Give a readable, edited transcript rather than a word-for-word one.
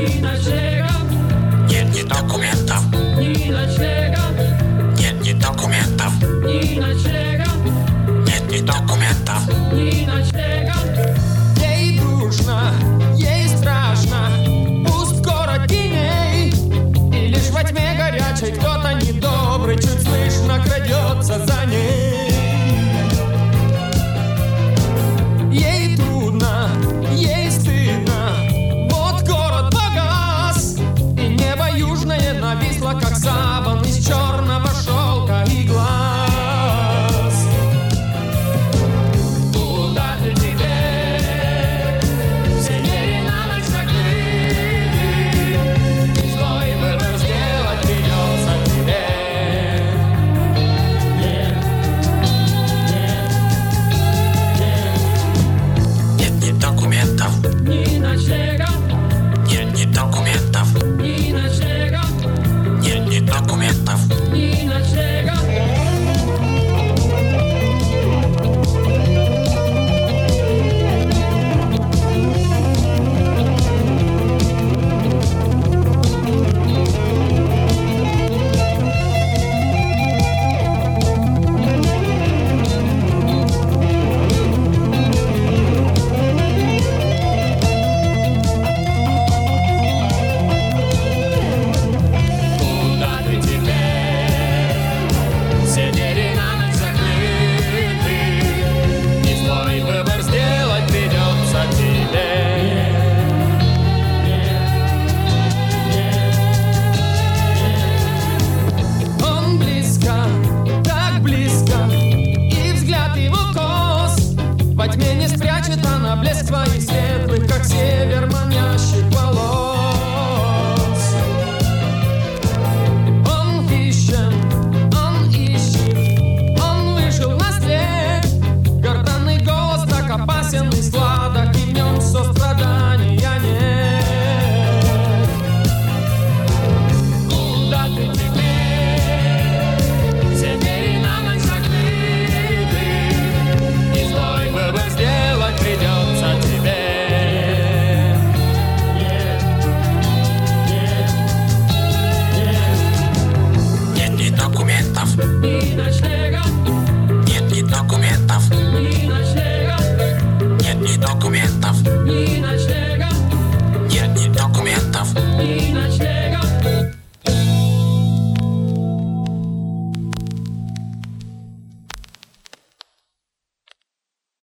ни ночлега, нет ни документов, ни ночлега, нет ни документов, ни ночлега, нет ни документов. ни ночлега. Ей душно, ей страшно, пусть город теней, и лишь во тьме горячей кто-то недобрый чуть слышно крадется за